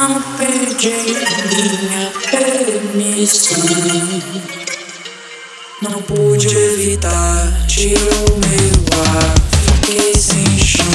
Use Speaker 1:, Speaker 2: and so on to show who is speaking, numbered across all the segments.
Speaker 1: Não pedi minha permissão, não pude evitar, tirou meu ar, fiquei sem chão.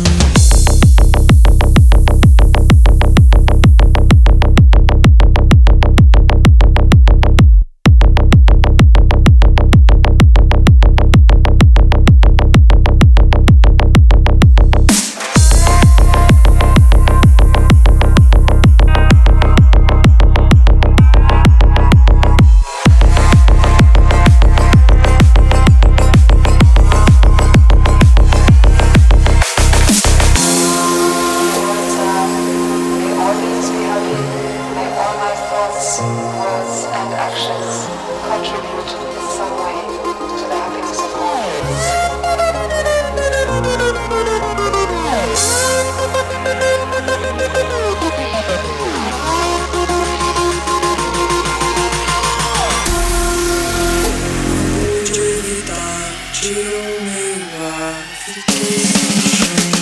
Speaker 2: Words and actions contribute in some way to the happiness of all.
Speaker 1: Pude evitar, tirou meu ar, fiquei sem chão.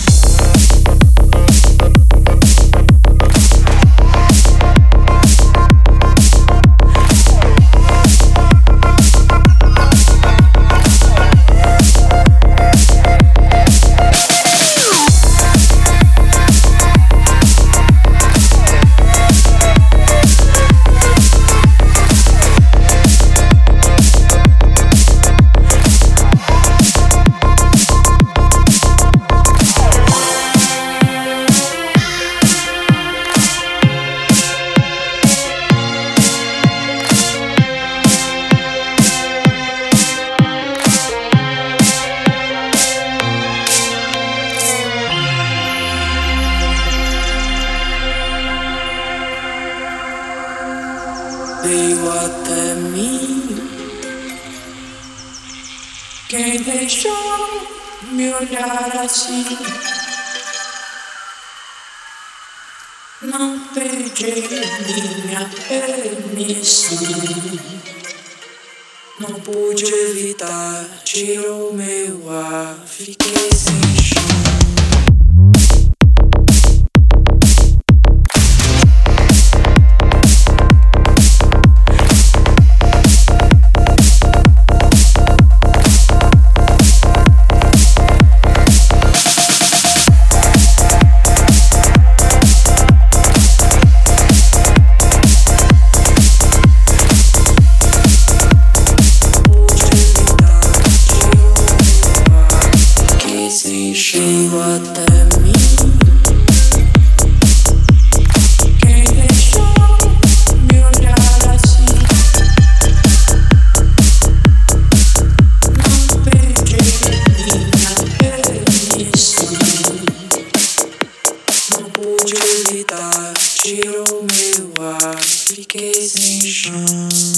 Speaker 1: Veio até mim quem deixou me olhar assim. Não pedi minha permissão, não pude evitar, tirou meu ar, fiquei sem chão. Veio até mim quem deixou me olhar assim. Não pedi minha permissão, não pude evitar, tirou meu ar, fiquei sem chão.